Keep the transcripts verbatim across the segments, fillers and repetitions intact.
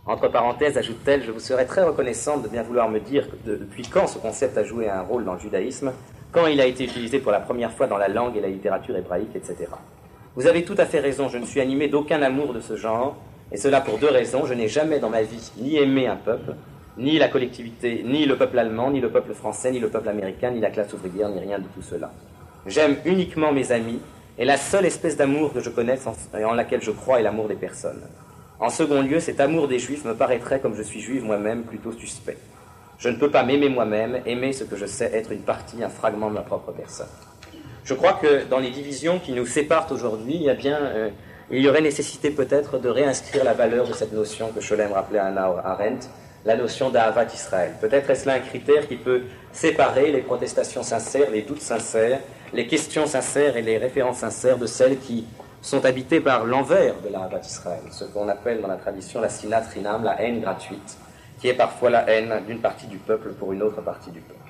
Entre parenthèses, ajoute-t-elle, je vous serais très reconnaissante de bien vouloir me dire de, depuis quand ce concept a joué un rôle dans le judaïsme, quand il a été utilisé pour la première fois dans la langue et la littérature hébraïque, et cetera. Vous avez tout à fait raison, je ne suis animé d'aucun amour de ce genre, et cela pour deux raisons. Je n'ai jamais dans ma vie ni aimé un peuple, ni la collectivité, ni le peuple allemand, ni le peuple français, ni le peuple américain, ni la classe ouvrière, ni rien de tout cela. J'aime uniquement mes amis, et la seule espèce d'amour que je connaisse et en laquelle je crois est l'amour des personnes. En second lieu, cet amour des Juifs me paraîtrait, comme je suis juive moi-même, plutôt suspect. Je ne peux pas m'aimer moi-même, aimer ce que je sais être une partie, un fragment de ma propre personne. Je crois que dans les divisions qui nous séparent aujourd'hui, eh bien, euh, il y aurait nécessité peut-être de réinscrire la valeur de cette notion que Scholem rappelait à Hannah Arendt, la notion d'Ahavat Israël. Peut-être est-ce là un critère qui peut séparer les protestations sincères, les doutes sincères, les questions sincères et les références sincères de celles qui sont habitées par l'envers de l'Ahavat Israël, ce qu'on appelle dans la tradition la sinat rinam, la haine gratuite, qui est parfois la haine d'une partie du peuple pour une autre partie du peuple.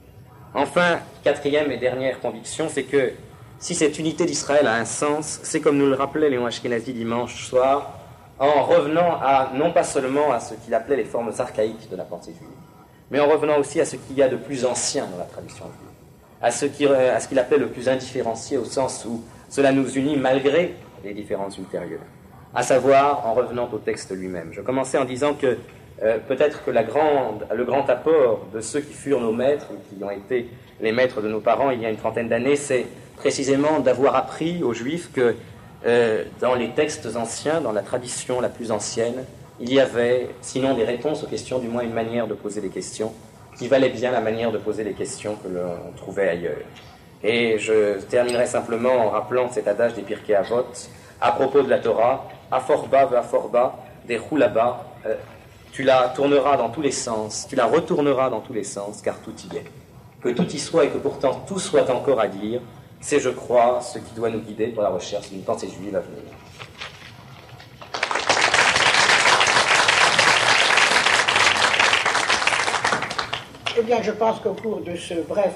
Enfin, quatrième et dernière conviction, c'est que si cette unité d'Israël a un sens, c'est comme nous le rappelait Léon Ashkenazi dimanche soir, en revenant à, non pas seulement à ce qu'il appelait les formes archaïques de la pensée juive, mais en revenant aussi à ce qu'il y a de plus ancien dans la tradition juive, à ce qu'il, à ce qu'il appelait le plus indifférencié au sens où cela nous unit malgré les différences ultérieures, à savoir en revenant au texte lui-même. Je commençais en disant que euh, peut-être que la grande, le grand apport de ceux qui furent nos maîtres, qui ont été les maîtres de nos parents il y a une trentaine d'années, c'est précisément d'avoir appris aux Juifs que euh, dans les textes anciens, dans la tradition la plus ancienne, il y avait, sinon des réponses aux questions, du moins une manière de poser des questions, qui valait bien la manière de poser les questions que l'on trouvait ailleurs. Et je terminerai simplement en rappelant cet adage des Pirkei Avot à propos de la Torah, Aforba ve'aforba, des roulaba, euh, tu la tourneras dans tous les sens, tu la retourneras dans tous les sens, car tout y est. Que tout y soit et que pourtant tout soit encore à dire, c'est, je crois, ce qui doit nous guider pour la recherche d'une pensée juive à venir. Eh bien, je pense qu'au cours de ce bref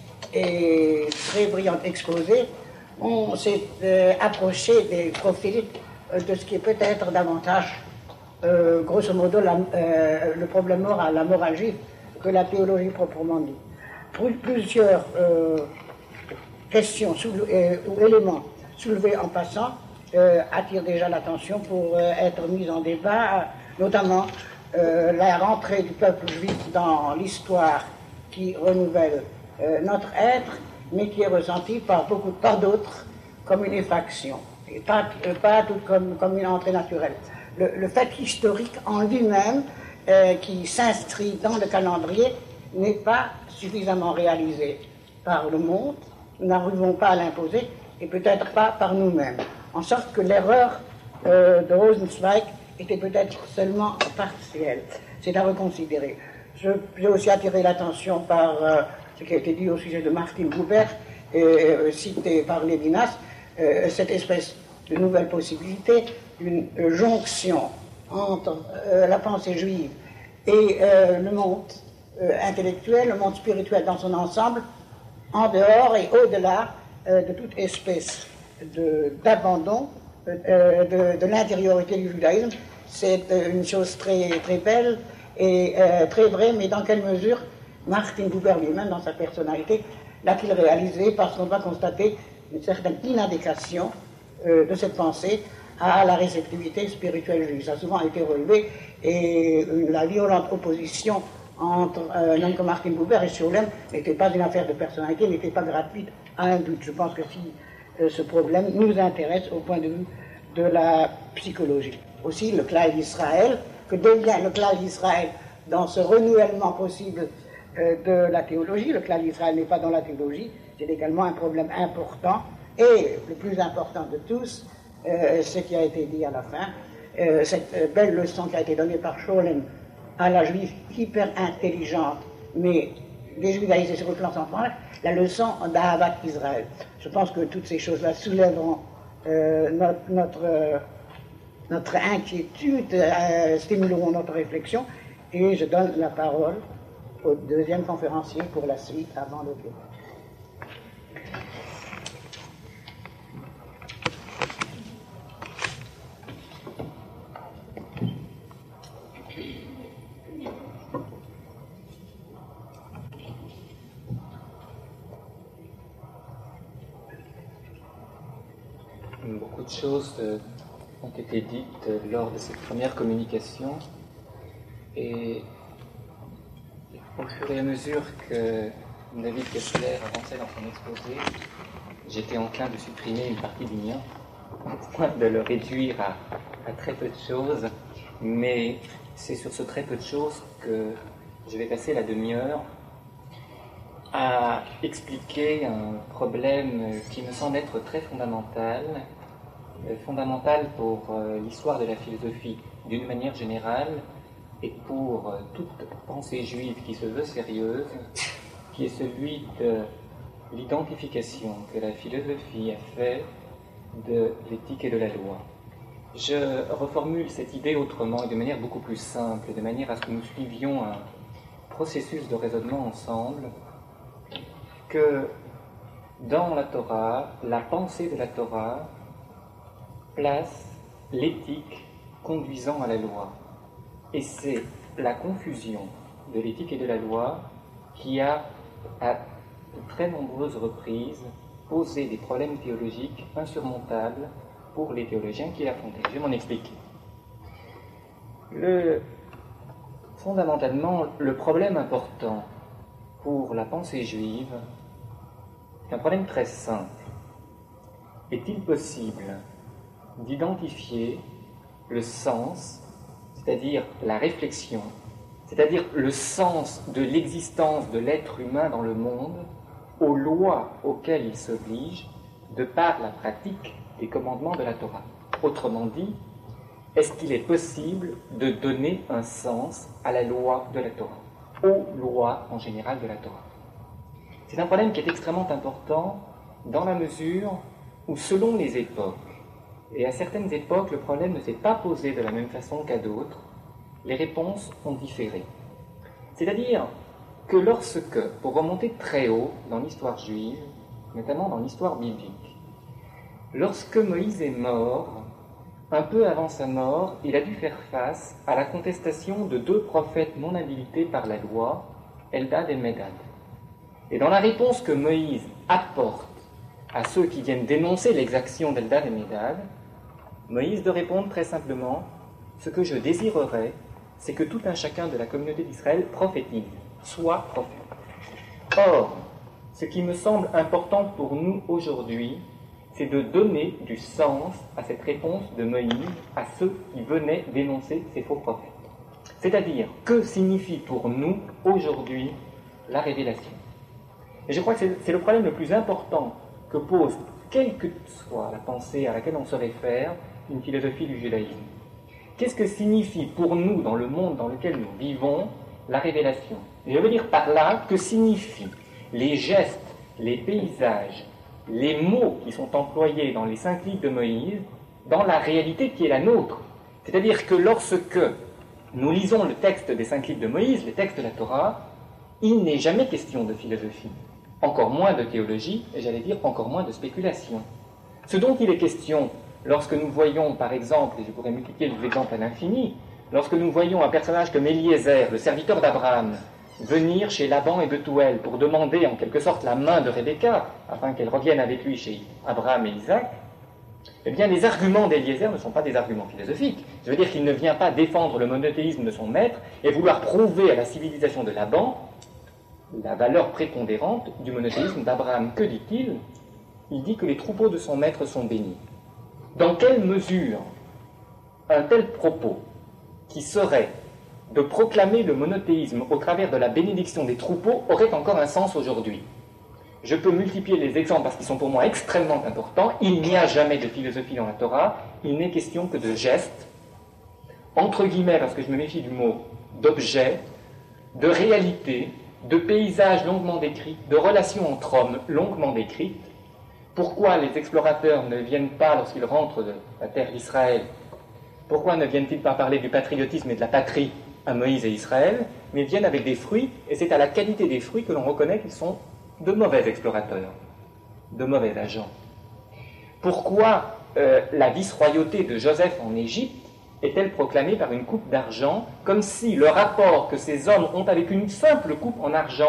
et très brillant exposé, on s'est euh, approché des profils euh, de ce qui est peut-être davantage, euh, grosso modo, la, euh, le problème moral, la morale juive, que la théologie proprement dit. Pour plusieurs euh, questions euh, ou éléments soulevés en passant euh, attirent déjà l'attention pour euh, être mis en débat, notamment euh, la rentrée du peuple juif dans l'histoire qui renouvelle euh, notre être, mais qui est ressentie par beaucoup par d'autres comme une effraction, et pas, euh, pas tout comme, comme une entrée naturelle. Le, le fait historique en lui-même, euh, qui s'inscrit dans le calendrier, n'est pas suffisamment réalisé par le monde. Nous n'arrivons pas à l'imposer, et peut-être pas par nous-mêmes. En sorte que l'erreur euh, de Rosenzweig était peut-être seulement partielle. C'est à reconsidérer. Je, j'ai aussi attiré l'attention par euh, ce qui a été dit au sujet de Martin Buber, et euh, cité par Lévinas, euh, cette espèce de nouvelle possibilité d'une euh, jonction entre euh, la pensée juive et euh, le monde euh, intellectuel, le monde spirituel dans son ensemble, en dehors et au-delà euh, de toute espèce de, d'abandon euh, de, de l'intériorité du judaïsme. C'est euh, une chose très, très belle et euh, très vraie, mais dans quelle mesure Martin Buber lui-même, dans sa personnalité, l'a-t-il réalisé, parce qu'on va constater une certaine inadéquation euh, de cette pensée à la réceptivité spirituelle juive. Ça a souvent été relevé, et une, la violente opposition entre euh, un homme comme Martin Buber et Scholem n'était pas une affaire de personnalité, n'était pas gratuite à un doute. Je pense que si euh, ce problème nous intéresse au point de vue de la psychologie. Aussi, le Klal d'Israël, que devient le Klal d'Israël dans ce renouvellement possible euh, de la théologie. Le Klal d'Israël n'est pas dans la théologie, c'est également un problème important, et le plus important de tous, euh, ce qui a été dit à la fin, euh, cette euh, belle leçon qui a été donnée par Scholem à la juive hyper intelligente, mais déjudaïsée sur le plan central, la leçon d'Ahavat Israël. Je pense que toutes ces choses-là soulèveront euh, notre, notre, euh, notre inquiétude, euh, stimuleront notre réflexion, et je donne la parole au deuxième conférencier pour la suite avant le débat. choses euh, ont été dites euh, lors de cette première communication, et au fur et à mesure que David Kessler avançait dans son exposé, j'étais enclin de supprimer une partie du mien, au point de le réduire à, à très peu de choses, mais c'est sur ce très peu de choses que je vais passer la demi-heure à expliquer un problème qui me semble être très fondamental, fondamental pour l'histoire de la philosophie d'une manière générale et pour toute pensée juive qui se veut sérieuse, qui est celui de l'identification que la philosophie a fait de l'éthique et de la loi. Je reformule cette idée autrement et de manière beaucoup plus simple, de manière à ce que nous suivions un processus de raisonnement ensemble, que dans la Torah, la pensée de la Torah place l'éthique conduisant à la loi. Et c'est la confusion de l'éthique et de la loi qui a, à de très nombreuses reprises, posé des problèmes théologiques insurmontables pour les théologiens qui l'a fondé. Je vais m'en expliquer. Le, fondamentalement, le problème important pour la pensée juive est un problème très simple. Est-il possible d'identifier le sens, c'est-à-dire la réflexion, c'est-à-dire le sens de l'existence de l'être humain dans le monde, aux lois auxquelles il s'oblige de par la pratique des commandements de la Torah? Autrement dit, est-ce qu'il est possible de donner un sens à la loi de la Torah, aux lois en général de la Torah? C'est un problème qui est extrêmement important dans la mesure où, selon les époques, et à certaines époques, le problème ne s'est pas posé de la même façon qu'à d'autres, les réponses ont différé. C'est-à-dire que lorsque, pour remonter très haut dans l'histoire juive, notamment dans l'histoire biblique, lorsque Moïse est mort, un peu avant sa mort, il a dû faire face à la contestation de deux prophètes non habilités par la loi, Eldad et Médad. Et dans la réponse que Moïse apporte à ceux qui viennent dénoncer l'exaction d'Eldad et Médad, Moïse de répondre très simplement: ce que je désirerais, c'est que tout un chacun de la communauté d'Israël prophétise, soit prophète. Or, ce qui me semble important pour nous aujourd'hui, c'est de donner du sens à cette réponse de Moïse à ceux qui venaient dénoncer ces faux prophètes. C'est-à-dire, que signifie pour nous aujourd'hui la révélation? Et je crois que c'est, c'est le problème le plus important que pose, quelle que soit la pensée à laquelle on se réfère, une philosophie du judaïsme. Qu'est-ce que signifie pour nous, dans le monde dans lequel nous vivons, la révélation? Et je veux dire par là, que signifient les gestes, les paysages, les mots qui sont employés dans les cinq livres de Moïse, dans la réalité qui est la nôtre. C'est-à-dire que lorsque nous lisons le texte des cinq livres de Moïse, les textes de la Torah, il n'est jamais question de philosophie, encore moins de théologie, et j'allais dire encore moins de spéculation. Ce dont il est question lorsque nous voyons, par exemple, et je pourrais multiplier les exemples à l'infini, lorsque nous voyons un personnage comme Eliezer, le serviteur d'Abraham, venir chez Laban et Bethuel pour demander en quelque sorte la main de Rebecca, afin qu'elle revienne avec lui chez Abraham et Isaac, eh bien les arguments d'Eliezer ne sont pas des arguments philosophiques. Je veux dire qu'il ne vient pas défendre le monothéisme de son maître et vouloir prouver à la civilisation de Laban la valeur prépondérante du monothéisme d'Abraham. Que dit-il? Il dit que les troupeaux de son maître sont bénis. Dans quelle mesure un tel propos, qui serait de proclamer le monothéisme au travers de la bénédiction des troupeaux, aurait encore un sens aujourd'hui? Je peux multiplier les exemples parce qu'ils sont pour moi extrêmement importants. Il n'y a jamais de philosophie dans la Torah, il n'est question que de gestes, entre guillemets, parce que je me méfie du mot, d'objets, de réalités, de paysages longuement décrits, de relations entre hommes longuement décrites. Pourquoi les explorateurs ne viennent pas, lorsqu'ils rentrent de la terre d'Israël, pourquoi ne viennent-ils pas parler du patriotisme et de la patrie à Moïse et Israël, mais viennent avec des fruits, et c'est à la qualité des fruits que l'on reconnaît qu'ils sont de mauvais explorateurs, de mauvais agents. Pourquoi euh, la vice-royauté de Joseph en Égypte est-elle proclamée par une coupe d'argent, comme si le rapport que ces hommes ont avec une simple coupe en argent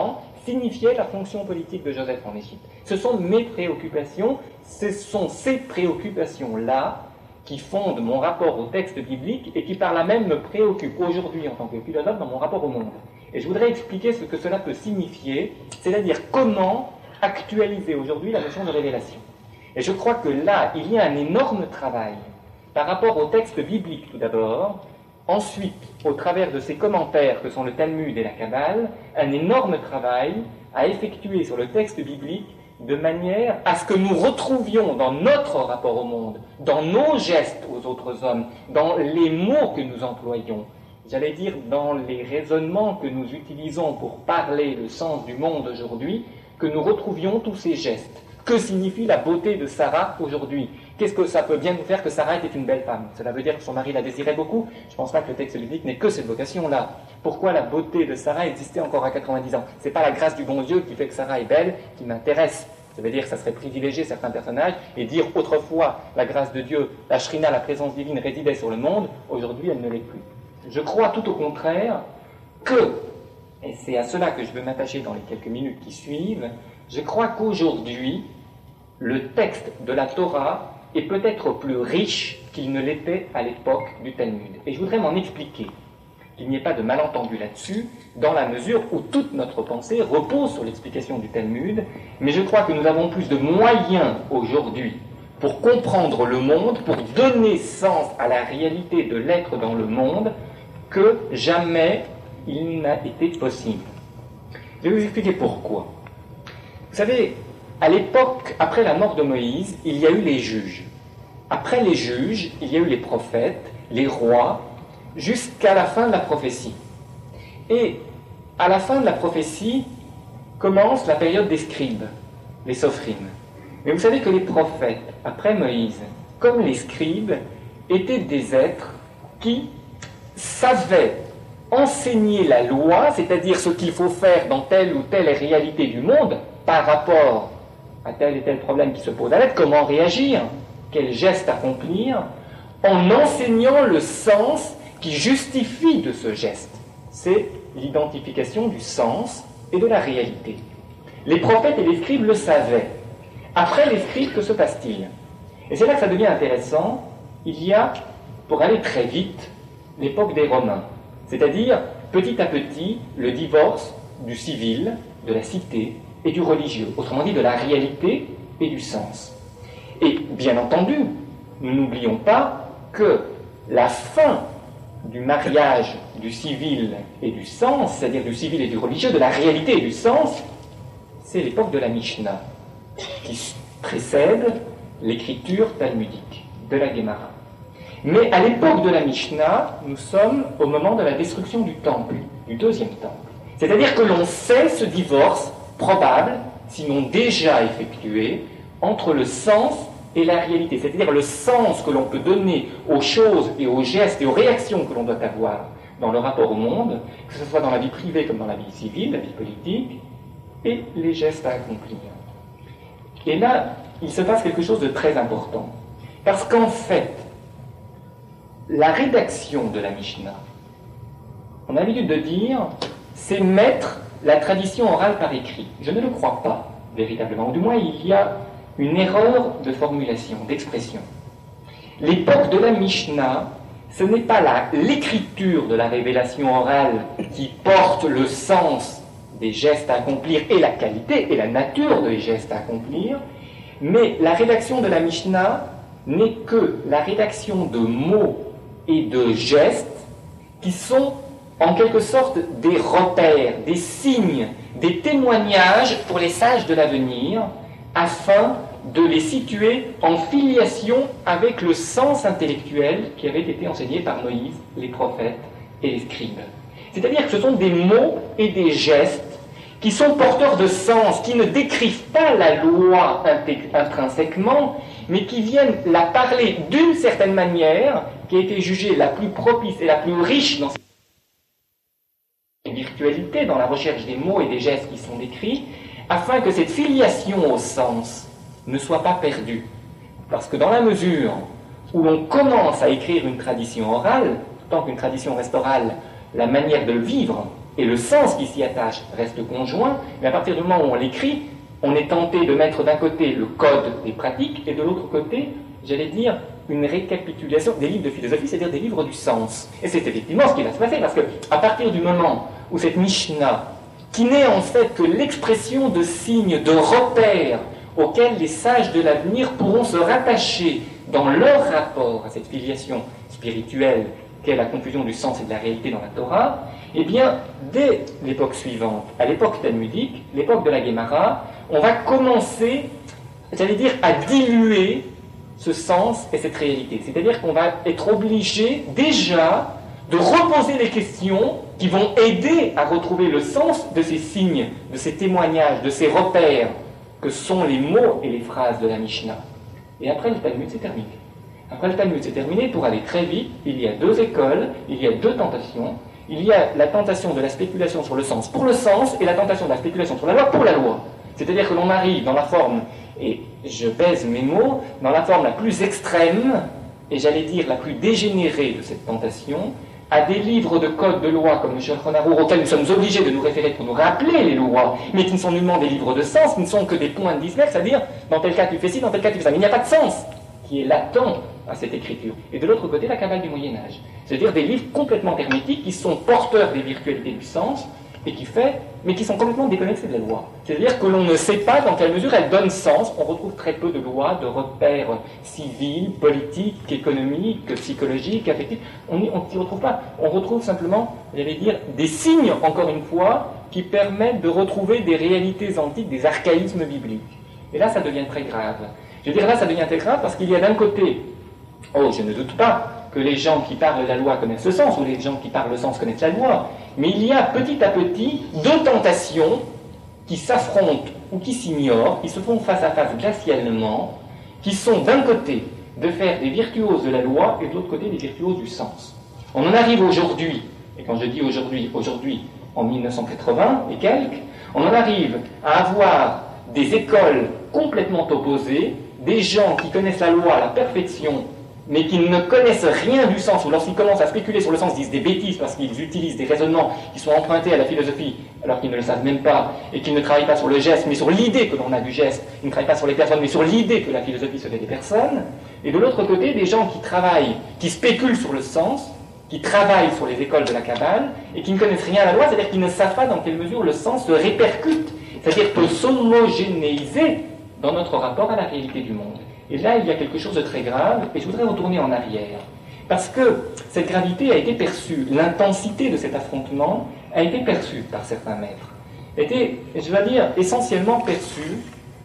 signifiait la fonction politique de Joseph en Égypte. Ce sont mes préoccupations, ce sont ces préoccupations-là qui fondent mon rapport au texte biblique et qui par là même me préoccupent aujourd'hui en tant que philosophe dans mon rapport au monde. Et je voudrais expliquer ce que cela peut signifier, c'est-à-dire comment actualiser aujourd'hui la notion de révélation. Et je crois que là, il y a un énorme travail par rapport au texte biblique tout d'abord, ensuite, au travers de ces commentaires que sont le Talmud et la Kabbale, un énorme travail à effectuer sur le texte biblique de manière à ce que nous retrouvions dans notre rapport au monde, dans nos gestes aux autres hommes, dans les mots que nous employons, j'allais dire dans les raisonnements que nous utilisons pour parler le sens du monde aujourd'hui, que nous retrouvions tous ces gestes. Que signifie la beauté de Sarah aujourd'hui? Qu'est-ce que ça peut bien nous faire que Sarah était une belle femme? Cela veut dire que son mari la désirait beaucoup? Je ne pense pas que le texte biblique n'ait que cette vocation-là. Pourquoi la beauté de Sarah existait encore à quatre-vingt-dix ans? Ce n'est pas la grâce du bon Dieu qui fait que Sarah est belle qui m'intéresse. Ça veut dire que ça serait privilégier certains personnages et dire autrefois la grâce de Dieu, la Shrina, la présence divine résidait sur le monde, aujourd'hui elle ne l'est plus. Je crois tout au contraire que, et c'est à cela que je veux m'attacher dans les quelques minutes qui suivent, je crois qu'aujourd'hui, le texte de la Torah est peut-être plus riche qu'il ne l'était à l'époque du Talmud. Et je voudrais m'en expliquer, qu'il n'y ait pas de malentendu là-dessus, dans la mesure où toute notre pensée repose sur l'explication du Talmud, mais je crois que nous avons plus de moyens aujourd'hui pour comprendre le monde, pour donner sens à la réalité de l'être dans le monde, que jamais il n'a été possible. Je vais vous expliquer pourquoi. Vous savez, à l'époque, après la mort de Moïse, il y a eu les juges. Après les juges, il y a eu les prophètes, les rois, jusqu'à la fin de la prophétie. Et à la fin de la prophétie commence la période des scribes, les sophrines. Mais vous savez que les prophètes, après Moïse, comme les scribes, étaient des êtres qui savaient enseigner la loi, c'est-à-dire ce qu'il faut faire dans telle ou telle réalité du monde, par rapport à tel et tel problème qui se pose à l'être, comment réagir, quel geste accomplir, en enseignant le sens qui justifie de ce geste. C'est l'identification du sens et de la réalité. Les prophètes et les scribes le savaient. Après les scribes, que se passe-t-il? Et c'est là que ça devient intéressant. Il y a, pour aller très vite, l'époque des Romains. C'est-à-dire, petit à petit, le divorce du civil, de la cité et du religieux. Autrement dit, de la réalité et du sens. Et bien entendu, nous n'oublions pas que la fin du mariage du civil et du sens, c'est-à-dire du civil et du religieux, de la réalité et du sens, c'est l'époque de la Mishnah, qui précède l'écriture talmudique, de la Gemara. Mais à l'époque de la Mishnah, nous sommes au moment de la destruction du temple, du deuxième temple. C'est-à-dire que l'on sait ce divorce probable, sinon déjà effectué, entre le sens et la réalité. C'est-à-dire le sens que l'on peut donner aux choses et aux gestes et aux réactions que l'on doit avoir dans le rapport au monde, que ce soit dans la vie privée comme dans la vie civile, la vie politique, et les gestes à accomplir. Et là, il se passe quelque chose de très important. Parce qu'en fait, la rédaction de la Mishnah, on a l'habitude de dire, c'est mettre la tradition orale par écrit. Je ne le crois pas, véritablement. Du moins, il y a une erreur de formulation, d'expression. L'époque de la Mishnah, ce n'est pas la, l'écriture de la révélation orale qui porte le sens des gestes à accomplir et la qualité et la nature des gestes à accomplir, mais la rédaction de la Mishnah n'est que la rédaction de mots et de gestes qui sont en quelque sorte des repères, des signes, des témoignages pour les sages de l'avenir, afin de les situer en filiation avec le sens intellectuel qui avait été enseigné par Moïse, les prophètes et les scribes. C'est-à-dire que ce sont des mots et des gestes qui sont porteurs de sens, qui ne décrivent pas la loi intrinsèquement, mais qui viennent la parler d'une certaine manière, qui a été jugée la plus propice et la plus riche dans cette virtualité, dans la recherche des mots et des gestes qui sont décrits, afin que cette filiation au sens ne soit pas perdue. Parce que dans la mesure où l'on commence à écrire une tradition orale, tant qu'une tradition reste orale, la manière de le vivre et le sens qui s'y attache reste conjoint, mais à partir du moment où on l'écrit, on est tenté de mettre d'un côté le code des pratiques et de l'autre côté, j'allais dire, une récapitulation des livres de philosophie, c'est-à-dire des livres du sens. Et c'est effectivement ce qui va se passer, parce que à partir du moment où cette Mishnah, qui n'est en fait que l'expression de signes, de repères auxquels les sages de l'avenir pourront se rattacher dans leur rapport à cette filiation spirituelle qu'est la confusion du sens et de la réalité dans la Torah, eh bien, dès l'époque suivante, à l'époque talmudique, l'époque de la Guémara, on va commencer, j'allais dire, à diluer ce sens et cette réalité. C'est-à-dire qu'on va être obligé déjà de reposer les questions qui vont aider à retrouver le sens de ces signes, de ces témoignages, de ces repères que sont les mots et les phrases de la Mishnah. Et après, le Talmud, c'est terminé. Après, le Talmud, c'est terminé. Pour aller très vite, il y a deux écoles, il y a deux tentations. Il y a la tentation de la spéculation sur le sens pour le sens et la tentation de la spéculation sur la loi pour la loi. C'est-à-dire que l'on arrive dans la forme, et je pèse mes mots, dans la forme la plus extrême, et j'allais dire la plus dégénérée de cette tentation, à des livres de code de loi comme le Shulchan Arour, auxquels nous sommes obligés de nous référer pour nous rappeler les lois, mais qui ne sont nullement des livres de sens, qui ne sont que des points de disperse, c'est-à-dire, dans tel cas tu fais ci, dans tel cas tu fais ça. Mais il n'y a pas de sens qui est latent à cette écriture. Et de l'autre côté, la Kabbale du Moyen-Âge. C'est-à-dire des livres complètement hermétiques qui sont porteurs des virtualités du sens, et qui fait, mais qui sont complètement déconnectés de la loi. C'est-à-dire que l'on ne sait pas dans quelle mesure elle donne sens. On retrouve très peu de lois, de repères civils, politiques, économiques, psychologiques, affectifs. On n'y retrouve pas. On retrouve simplement, j'allais dire, des signes, encore une fois, qui permettent de retrouver des réalités antiques, des archaïsmes bibliques. Et là, ça devient très grave. Je veux dire, là, ça devient très grave parce qu'il y a d'un côté, oh, je ne doute pas, que les gens qui parlent la loi connaissent le sens, ou les gens qui parlent le sens connaissent la loi. Mais il y a petit à petit deux tentations qui s'affrontent ou qui s'ignorent, qui se font face à face glacialement, qui sont d'un côté de faire des virtuoses de la loi et de l'autre côté des virtuoses du sens. On en arrive aujourd'hui, et quand je dis aujourd'hui, aujourd'hui en mille neuf cent quatre-vingts et quelques, on en arrive à avoir des écoles complètement opposées, des gens qui connaissent la loi à la perfection, mais qui ne connaissent rien du sens, ou lorsqu'ils commencent à spéculer sur le sens, disent des bêtises parce qu'ils utilisent des raisonnements qui sont empruntés à la philosophie, alors qu'ils ne le savent même pas, et qu'ils ne travaillent pas sur le geste, mais sur l'idée que l'on a du geste. Ils ne travaillent pas sur les personnes, mais sur l'idée que la philosophie se fait des personnes. Et de l'autre côté, des gens qui travaillent, qui spéculent sur le sens, qui travaillent sur les écoles de la Kabbale, et qui ne connaissent rien à la loi, c'est-à-dire qu'ils ne savent pas dans quelle mesure le sens se répercute, c'est-à-dire peut s'homogénéiser dans notre rapport à la réalité du monde. Et là, il y a quelque chose de très grave, et je voudrais retourner en arrière. Parce que cette gravité a été perçue, l'intensité de cet affrontement a été perçue par certains maîtres. A été, je vais dire, essentiellement perçue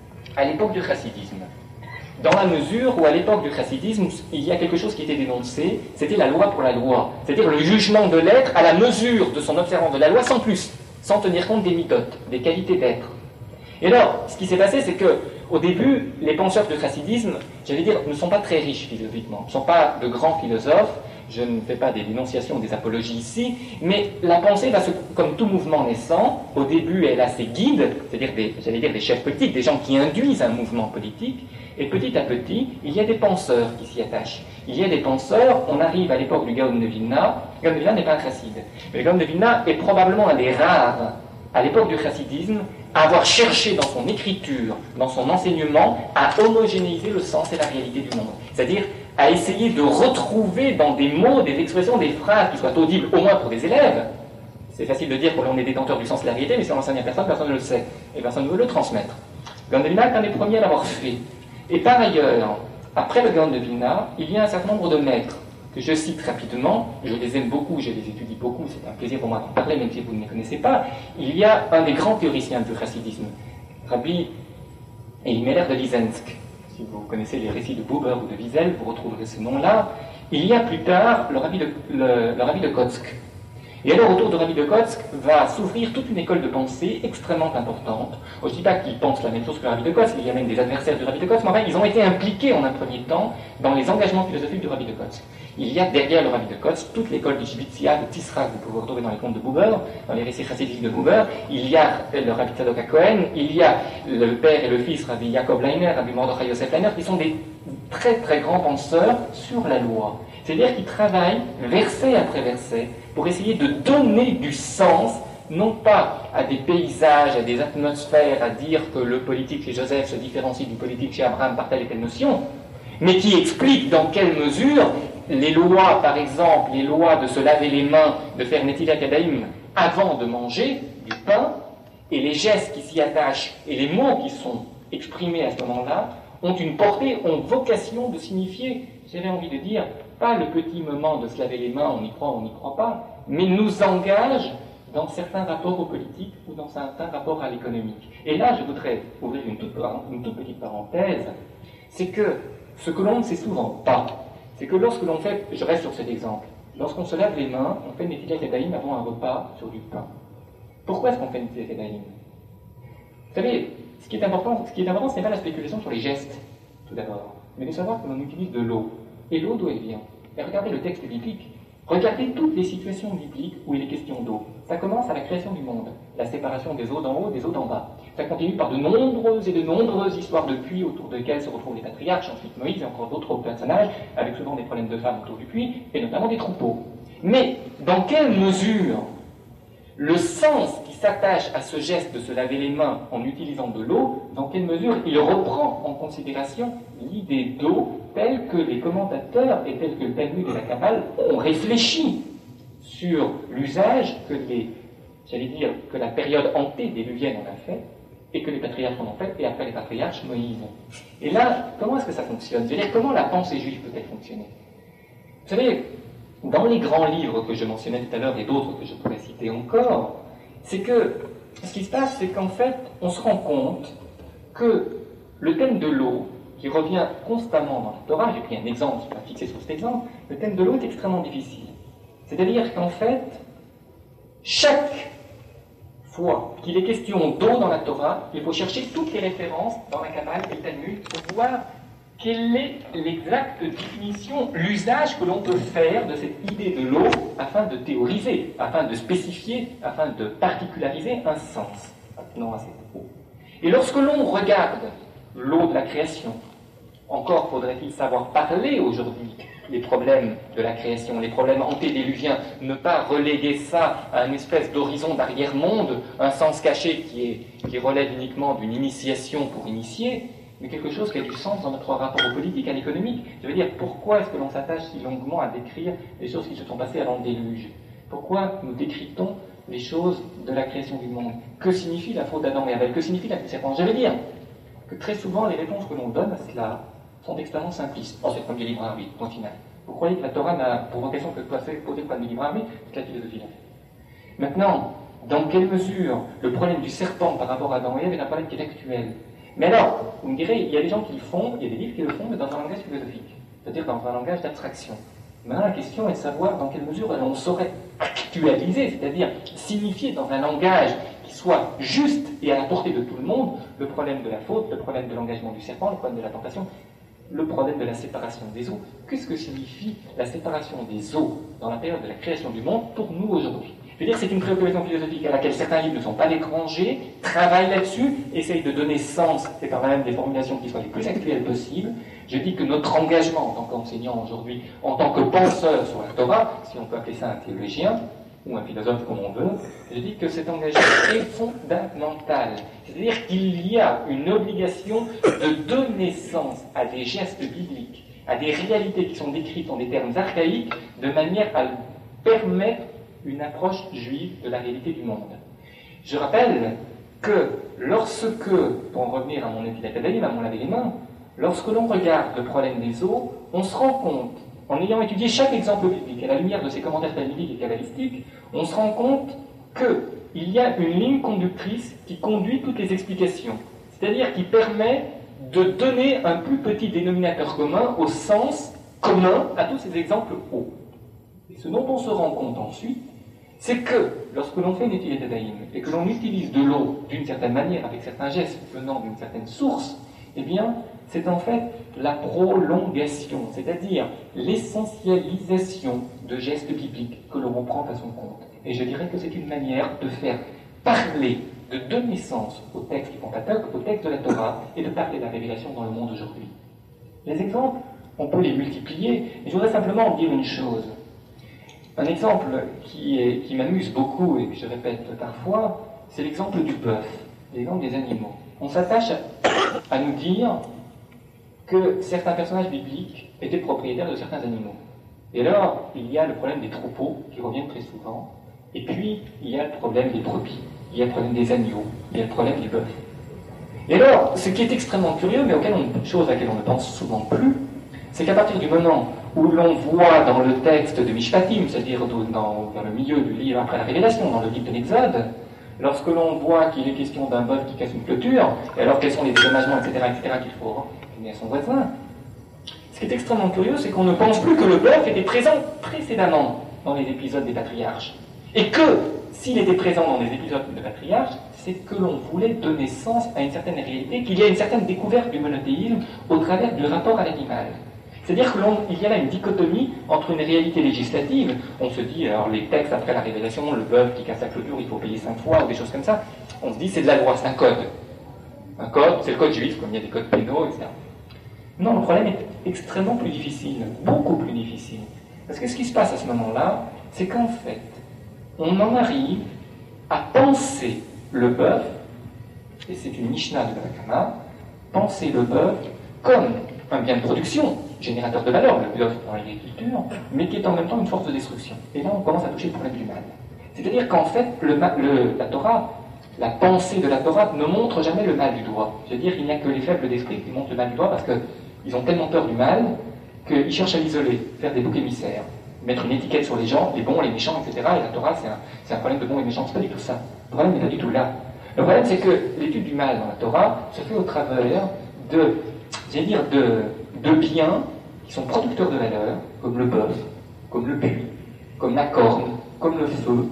à l'époque du chassidisme. Dans la mesure où, à l'époque du chassidisme, il y a quelque chose qui était dénoncé, c'était la loi pour la loi. C'est-à-dire le jugement de l'être à la mesure de son observance de la loi, sans plus, sans tenir compte des mitotes, des qualités d'être. Et alors, ce qui s'est passé, c'est que au début, les penseurs du chassidisme, j'allais dire, ne sont pas très riches philosophiquement, ne sont pas de grands philosophes. Je ne fais pas des dénonciations, des apologies ici, mais la pensée va se, comme tout mouvement naissant, au début elle a ses guides, c'est-à-dire des, j'allais dire des chefs politiques, des gens qui induisent un mouvement politique, et petit à petit, il y a des penseurs qui s'y attachent. Il y a des penseurs, on arrive à l'époque du Gaon de Vilna. Le Gaon de Vilna n'est pas un chasside, mais le Gaon de Vilna est probablement un des rares, à l'époque du chassidisme, à avoir cherché dans son écriture, dans son enseignement, à homogénéiser le sens et la réalité du monde. C'est-à-dire à essayer de retrouver dans des mots, des expressions, des phrases qui soient audibles, au moins pour des élèves. C'est facile de dire qu'on est détenteur du sens et de la réalité, mais si on l'enseigne à personne, personne ne le sait, et personne ne veut le transmettre. Le Gaon de Vilna est un des premiers à l'avoir fait. Et par ailleurs, après le Gaon de Vilna, il y a un certain nombre de maîtres que je cite rapidement, je les aime beaucoup, je les étudie beaucoup, c'est un plaisir pour moi d'en parler, même si vous ne les connaissez pas. Il y a un des grands théoriciens du chassidisme, Rabbi Elimelech de Lizensk. Si vous connaissez les récits de Buber ou de Wiesel, vous retrouverez ce nom-là. Il y a plus tard le Rabbi de, le, le Rabbi de Kotsk. Et alors, autour de Rabbi de Kotsk va s'ouvrir toute une école de pensée extrêmement importante. Je ne dis pas qu'ils pensent la même chose que le Rabbi de Kotsk, il y a même des adversaires du Rabbi de Kotsk, mais enfin, ils ont été impliqués en un premier temps dans les engagements philosophiques du Rabbi de Kotsk. Il y a derrière le Rabbi de Kotsk toute l'école du Shibitzia, de Tisra, que vous pouvez retrouver dans les contes de Buber, dans les récits chassidiques de Buber. Il y a le Rabbi Tzadok HaKohen, il y a le père et le fils, Rabbi Yaakov Leiner, Rabbi Mordechai Yosef Leiner, qui sont des très très grands penseurs sur la loi. C'est-à-dire qu'ils travaillent verset après verset pour essayer de donner du sens, non pas à des paysages, à des atmosphères, à dire que le politique chez Joseph se différencie du politique chez Abraham par telle et telle notion, mais qui explique dans quelle mesure les lois, par exemple, les lois de se laver les mains, de faire Netilat Yadayim avant de manger du pain, et les gestes qui s'y attachent, et les mots qui sont exprimés à ce moment-là, ont une portée, ont vocation de signifier, j'avais envie de dire, pas le petit moment de se laver les mains, on y croit, on n'y croit pas, mais nous engage dans certains rapports aux politiques ou dans certains rapports à l'économique. Et là, je voudrais ouvrir une toute, une toute petite parenthèse, c'est que ce que l'on ne sait souvent pas, c'est que lorsque l'on fait, je reste sur cet exemple, lorsqu'on se lave les mains, on fait Netilat Yadayim avant un repas sur du pain. Pourquoi est-ce qu'on fait Netilat Yadayim? Vous savez, ce qui est important, ce qui est important, ce n'est pas la spéculation sur les gestes, tout d'abord, mais de savoir que l'on utilise de l'eau. Et l'eau, d'où elle vient? Et regardez le texte biblique. Regardez toutes les situations bibliques où il est question d'eau. Ça commence à la création du monde, la séparation des eaux d'en haut et des eaux d'en bas. Ça continue par de nombreuses et de nombreuses histoires de puits autour desquelles se retrouvent les patriarches, ensuite Moïse et encore d'autres personnages, avec souvent des problèmes de femmes autour du puits, et notamment des troupeaux. Mais dans quelle mesure le sens qui s'attache à ce geste de se laver les mains en utilisant de l'eau, dans quelle mesure il reprend en considération l'idée d'eau telle que les commentateurs et telle que le Talmud et la Kabbale ont réfléchi sur l'usage que les, j'allais dire, que la période antédiluvienne en a fait, et que les patriarches en ont fait, et après les patriarches, Moïse. Et là, comment est-ce que ça fonctionne? C'est-à-dire, comment la pensée juive peut-elle fonctionner? Vous savez, dans les grands livres que je mentionnais tout à l'heure, et d'autres que je pourrais citer encore, c'est que, ce qui se passe, c'est qu'en fait, on se rend compte que le thème de l'eau, qui revient constamment dans la Torah, j'ai pris un exemple, je vais fixer sur cet exemple, le thème de l'eau est extrêmement difficile. C'est-à-dire qu'en fait, chaque fois qu'il est question d'eau dans la Torah, il faut chercher toutes les références dans la Kabbale et le Talmud pour voir quelle est l'exacte définition, l'usage que l'on peut faire de cette idée de l'eau afin de théoriser, afin de spécifier, afin de particulariser un sens attenant à cette eau. Et lorsque l'on regarde l'eau de la création, encore faudrait-il savoir parler aujourd'hui des problèmes de la création, les problèmes antédiluviens, ne pas reléguer ça à une espèce d'horizon d'arrière-monde, un sens caché qui, est, qui relève uniquement d'une initiation pour initier, mais quelque chose qui a du sens dans notre rapport aux politiques, à l'économique. Je veux dire, pourquoi est-ce que l'on s'attache si longuement à décrire les choses qui se sont passées avant le déluge? Pourquoi nous décryptons les choses de la création du monde? Que signifie la faute d'Adam et Abel? Que signifie la serpence? Je veux dire que très souvent, les réponses que l'on donne à cela sont extrêmement simplistes. Oh, c'est le premier libre arbitre, point final. Vous croyez que la Torah n'a pour vocation que de poser le problème du libre arbitre? C'est la philosophie là. Maintenant, dans quelle mesure le problème du serpent par rapport à Adam et Ève est un problème qui est actuel? Mais alors, vous me direz, il y a des gens qui le font, il y a des livres qui le font, mais dans un langage philosophique, c'est-à-dire dans un langage d'abstraction. Maintenant, la question est de savoir dans quelle mesure on saurait actualiser, c'est-à-dire signifier dans un langage qui soit juste et à la portée de tout le monde, le problème de la faute, le problème de l'engagement du serpent, le problème de la tentation, le problème de la séparation des eaux. Qu'est-ce que signifie la séparation des eaux dans la période de la création du monde pour nous aujourd'hui? Je veux dire, c'est une préoccupation philosophique à laquelle certains livres ne sont pas l'étranger, travaillent là-dessus, essayent de donner sens, c'est quand même des formulations qui soient les plus actuelles possibles. Je dis que notre engagement en tant qu'enseignant aujourd'hui, en tant que penseur sur la Torah, si on peut appeler ça un théologien, ou un philosophe comme on veut, je dis que cet engagement est fondamental. C'est-à-dire qu'il y a une obligation de donner sens à des gestes bibliques, à des réalités qui sont décrites en des termes archaïques, de manière à permettre une approche juive de la réalité du monde. Je rappelle que lorsque, pour en revenir à mon Netilat Yadayim, à mon laver les mains, lorsque l'on regarde le problème des eaux, on se rend compte, en ayant étudié chaque exemple biblique, à la lumière de ces commentaires talmudiques et kabbalistiques, on se rend compte qu'il y a une ligne conductrice qui conduit toutes les explications, c'est-à-dire qui permet de donner un plus petit dénominateur commun au sens commun à tous ces exemples hauts. Et ce dont on se rend compte ensuite, c'est que lorsque l'on fait Netilat Yadayim et que l'on utilise de l'eau d'une certaine manière, avec certains gestes venant d'une certaine source, eh bien, c'est en fait la prolongation, c'est-à-dire l'essentialisation de gestes bibliques que l'on reprend à son compte. Et je dirais que c'est une manière de faire parler, de donner sens au texte fondateur, au texte de la Torah, et de parler de la révélation dans le monde aujourd'hui. Les exemples, on peut les multiplier, mais je voudrais simplement en dire une chose. Un exemple qui, est, qui m'amuse beaucoup et que je répète parfois, c'est l'exemple du bœuf, l'exemple des animaux. On s'attache à, à nous dire que certains personnages bibliques étaient propriétaires de certains animaux. Et alors, il y a le problème des troupeaux qui reviennent très souvent, et puis il y a le problème des brebis, il y a le problème des agneaux, il y a le problème du bœuf. Et alors, ce qui est extrêmement curieux, mais auquel on, chose à laquelle on ne pense souvent plus, c'est qu'à partir du moment où l'on voit dans le texte de Mishpatim, c'est-à-dire dans, dans le milieu du livre après la Révélation, dans le livre de l'Exode, lorsque l'on voit qu'il est question d'un bœuf qui casse une clôture, et alors quels sont les dédommagements, et cetera, et cetera, qu'il faut donner à son voisin, ce qui est extrêmement curieux, c'est qu'on ne pense plus que le bœuf était présent précédemment dans les épisodes des patriarches. Et que, s'il était présent dans les épisodes des patriarches, c'est que l'on voulait donner sens à une certaine réalité, qu'il y a une certaine découverte du monothéisme au travers du rapport à l'animal. C'est-à-dire qu'il y a là une dichotomie entre une réalité législative, on se dit, alors les textes après la Révélation, le bœuf qui casse la clôture, il faut payer cinq fois, ou des choses comme ça, on se dit c'est de la loi, c'est un code. Un code, c'est le code juif, comme il y a des codes pénaux, et cetera. Non, le problème est extrêmement plus difficile, beaucoup plus difficile. Parce que ce qui se passe à ce moment-là, c'est qu'en fait, on en arrive à penser le bœuf, et c'est une Mishnah de Baba Kama, penser le bœuf comme un bien de production, générateur de valeur, le bœuf dans l'agriculture, mais qui est en même temps une force de destruction. Et là, on commence à toucher le problème du mal. C'est-à-dire qu'en fait, le, le, la Torah, la pensée de la Torah ne montre jamais le mal du doigt. C'est-à-dire qu'il n'y a que les faibles d'esprit qui montrent le mal du doigt parce qu'ils ont tellement peur du mal qu'ils cherchent à l'isoler, faire des boucs émissaires, mettre une étiquette sur les gens, les bons, les méchants, et cetera. Et la Torah, c'est un, c'est un problème de bons et méchants. C'est pas du tout ça. Le problème n'est pas du tout là. Le problème, c'est que l'étude du mal dans la Torah se fait au travers de, j'allais dire, de, de biens qui sont producteurs de valeur, comme le bœuf, comme le puits, comme la corne, comme le feu,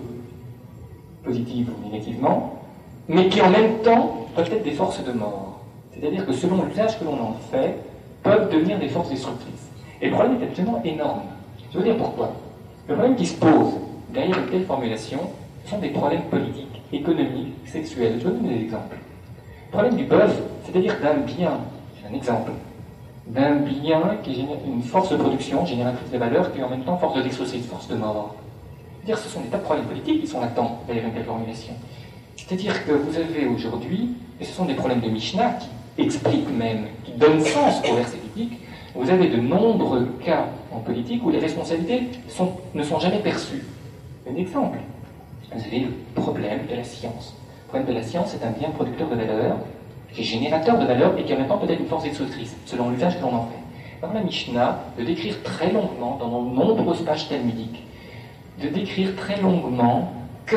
positif ou négativement, mais qui en même temps peuvent être des forces de mort. C'est-à-dire que selon l'usage que l'on en fait, peuvent devenir des forces destructrices. Et le problème est absolument énorme. Je veux dire pourquoi. Le problème qui se pose derrière une telle formulation, ce sont des problèmes politiques, économiques, sexuels. Je vais vous donner des exemples. Le problème du bœuf, c'est-à-dire d'un bien, c'est un exemple, d'un bien qui génère une force de production, génératrice de valeur, qui est en même temps force de destruction, force de mort. C'est-à-dire que ce sont des tas de problèmes politiques qui sont latents derrière une telle formulation. C'est-à-dire que vous avez aujourd'hui, et ce sont des problèmes de Mishnah qui expliquent même, qui donnent sens aux versets bibliques, vous avez de nombreux cas en politique où les responsabilités sont, ne sont jamais perçues. Un exemple, vous avez le problème de la science. Le problème de la science, c'est un bien producteur de valeur, qui est générateur de valeur et qui en même temps peut être une force destructrice, selon l'usage que l'on en fait. Dans la Mishnah, de décrire très longuement, dans de nombreuses pages talmudiques, de décrire très longuement que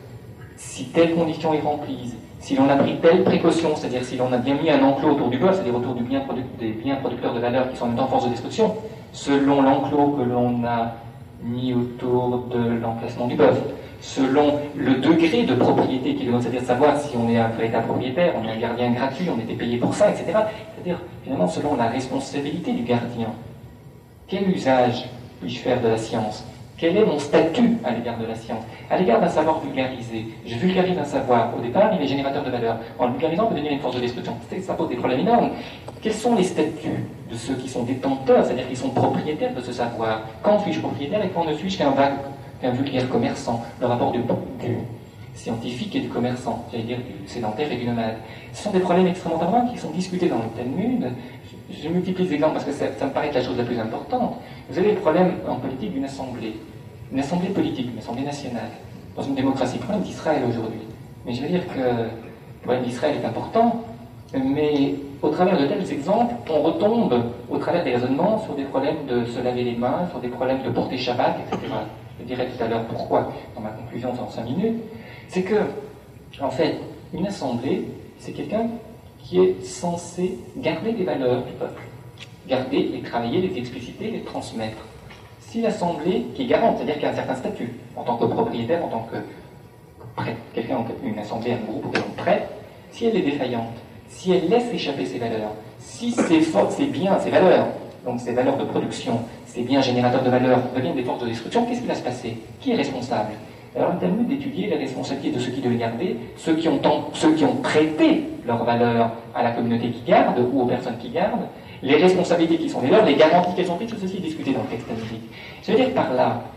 si telle condition est remplie, si l'on a pris telle précaution, c'est-à-dire si l'on a bien mis un enclos autour du bœuf, c'est-à-dire autour du bien des biens producteurs de valeur qui sont en même temps force de destruction, selon l'enclos que l'on a mis autour de l'emplacement du bœuf, selon le degré de propriété qu'il donne, c'est-à-dire savoir si on est un véritable propriétaire, on est un gardien gratuit, on était payé pour ça, et cetera. C'est-à-dire, finalement, selon la responsabilité du gardien. Quel usage puis-je faire de la science ? Quel est mon statut à l'égard de la science? À l'égard d'un savoir vulgarisé. Je vulgarise un savoir. Au départ, il est générateur de valeur. En le vulgarisant, on peut devenir une force de destruction. Ça pose des problèmes énormes. Quels sont les statuts de ceux qui sont détenteurs, c'est-à-dire qui sont propriétaires de ce savoir? Quand suis-je propriétaire et quand ne suis-je qu'un vague, qu'un vulgaire commerçant? Le rapport du, du scientifique et du commerçant, j'allais dire du sédentaire et du nomade. Ce sont des problèmes extrêmement importants qui sont discutés dans le Talmud. Je multiplie les exemples parce que ça, ça me paraît être la chose la plus importante. Vous avez le problème en politique d'une assemblée. Une assemblée politique, une assemblée nationale. Dans une démocratie, le problème d'Israël aujourd'hui. Mais je veux dire que le problème d'Israël est important, mais au travers de tels exemples, on retombe, au travers des raisonnements, sur des problèmes de se laver les mains, sur des problèmes de porter Shabbat, et cetera. Je dirai tout à l'heure pourquoi, dans ma conclusion dans cinq minutes. C'est que, en fait, une assemblée, c'est quelqu'un qui est censé garder les valeurs du peuple. Garder, les travailler, les expliciter, les transmettre. Si l'assemblée, qui est garante, c'est-à-dire qu'il y a un certain statut, en tant que propriétaire, en tant que prêtre, quelqu'un, une assemblée, un groupe auquel on prête, si elle est défaillante, si elle laisse échapper ses valeurs, si ses forces, ses biens, ses valeurs, donc ses valeurs de production, ses biens générateurs de valeur deviennent des forces de destruction, qu'est-ce qui va se passer? Qui est responsable? Alors le Talmud d'étudier les responsabilités de ceux qui devaient garder, ceux qui ont, ceux qui ont prêté leurs valeurs à la communauté qui garde ou aux personnes qui gardent, les responsabilités qui sont les leurs, les garanties qu'elles ont prises, tout ceci est discuté dans le texte talmudique. Je veux dire par là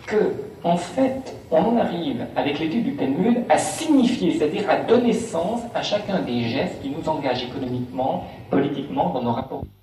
que, en fait, on en arrive, avec l'étude du Talmud, à signifier, c'est-à-dire à donner sens à chacun des gestes qui nous engagent économiquement, politiquement, dans nos rapports.